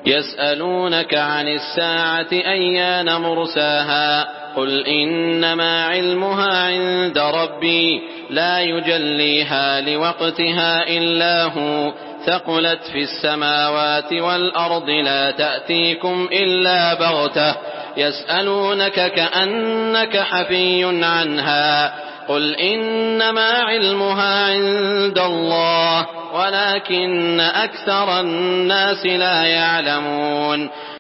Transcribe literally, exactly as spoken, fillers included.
يسألونك عن الساعة أيان مرساها قل إنما علمها عند ربي لا يجليها لوقتها إلا هو ثقلت في السماوات والأرض لا تأتيكم إلا بغتة يسألونك كأنك حفي عنها قل إنما علمها عند الله ولكن أكثر الناس لا يعلمون